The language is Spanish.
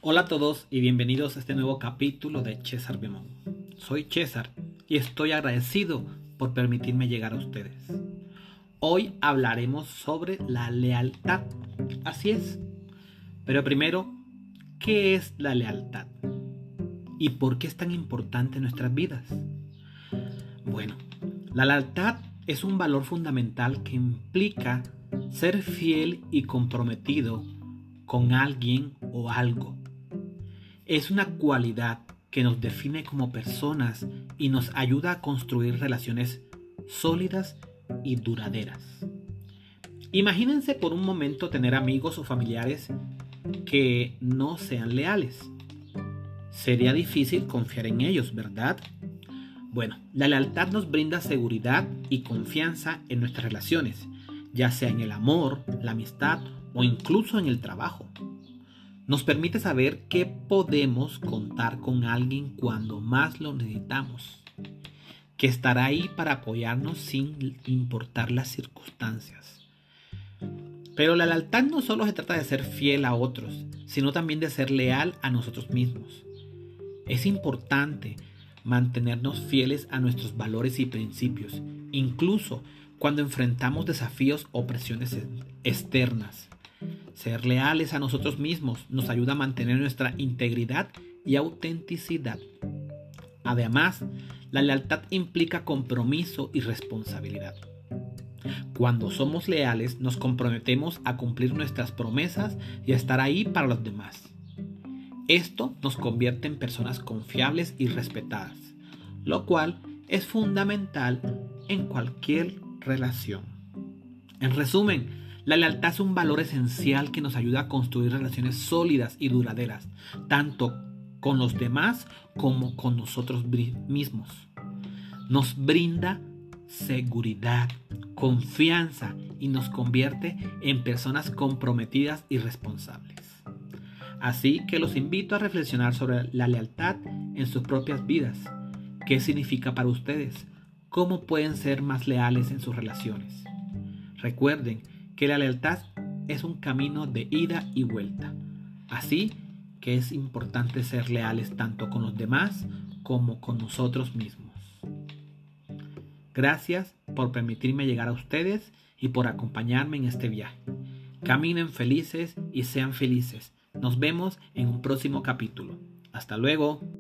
Hola a todos y bienvenidos a este nuevo capítulo de César Bemón. Soy César y estoy agradecido por permitirme llegar a ustedes. Hoy hablaremos sobre la lealtad. Así es. Pero primero, ¿qué es la lealtad? ¿Y por qué es tan importante en nuestras vidas? Bueno, la lealtad es un valor fundamental que implica ser fiel y comprometido con alguien o algo. Es una cualidad que nos define como personas y nos ayuda a construir relaciones sólidas y duraderas. Imagínense por un momento tener amigos o familiares que no sean leales. Sería difícil confiar en ellos, ¿verdad? Bueno, la lealtad nos brinda seguridad y confianza en nuestras relaciones, ya sea en el amor, la amistad o incluso en el trabajo. Nos permite saber que podemos contar con alguien cuando más lo necesitamos, que estará ahí para apoyarnos sin importar las circunstancias. Pero la lealtad no solo se trata de ser fiel a otros, sino también de ser leal a nosotros mismos. Es importante mantenernos fieles a nuestros valores y principios, incluso cuando enfrentamos desafíos o presiones externas. Ser leales a nosotros mismos nos ayuda a mantener nuestra integridad y autenticidad. Además, la lealtad implica compromiso y responsabilidad. Cuando somos leales, nos comprometemos a cumplir nuestras promesas y a estar ahí para los demás. Esto nos convierte en personas confiables y respetadas, lo cual es fundamental en cualquier relación. En resumen, la lealtad es un valor esencial que nos ayuda a construir relaciones sólidas y duraderas, tanto con los demás como con nosotros mismos. Nos brinda seguridad, confianza y nos convierte en personas comprometidas y responsables. Así que los invito a reflexionar sobre la lealtad en sus propias vidas. ¿Qué significa para ustedes? ¿Cómo pueden ser más leales en sus relaciones? Recuerden que la lealtad es un camino de ida y vuelta. Así que es importante ser leales tanto con los demás como con nosotros mismos. Gracias por permitirme llegar a ustedes y por acompañarme en este viaje. Caminen felices y sean felices. Nos vemos en un próximo capítulo. Hasta luego.